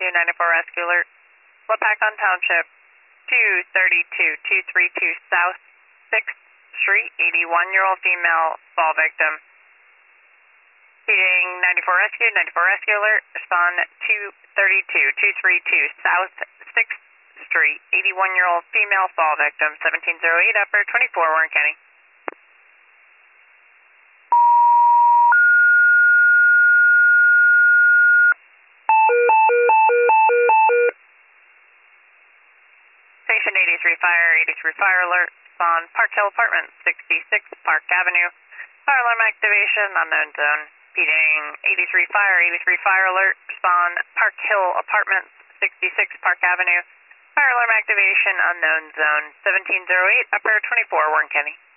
Rescue, 94 Rescue Alert. Lepac on Township, 232 South 6th Street, 81-year-old female fall victim. Feeding 94 Rescue, 94 Rescue Alert. Respond 232 South 6th Street, 81-year-old female fall victim, 1708 Upper 24 Warren County. Station 83 Fire Alert. Respond Park Hill Apartments, 66 Park Avenue. Fire alarm activation, unknown zone. Feeding 83 Fire Alert. Respond Park Hill Apartments, 66 Park Avenue. Fire alarm activation, unknown zone. 1708 Upper 24 Warren County.